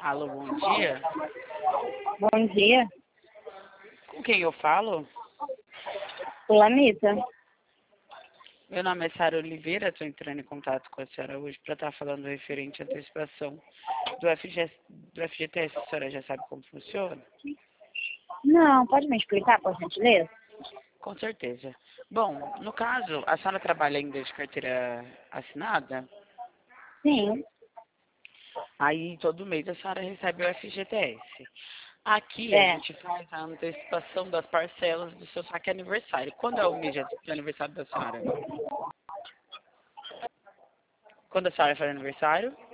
Alô, bom dia. Bom dia, Com quem eu falo? Fulanita. Meu nome é Sara Oliveira, estou entrando em contato com a senhora hoje para estar falando referente à antecipação do FGTS. A senhora já sabe como funciona? Não, pode me explicar, por gentileza? Com certeza. Bom, no caso, a senhora trabalha ainda de carteira assinada? Sim, Aí todo mês a senhora recebe o FGTS. Aqui a é. gente faz a antecipação das parcelas do seu saque aniversário. Quando é o mês de aniversário da senhora? Quando a senhora faz aniversário?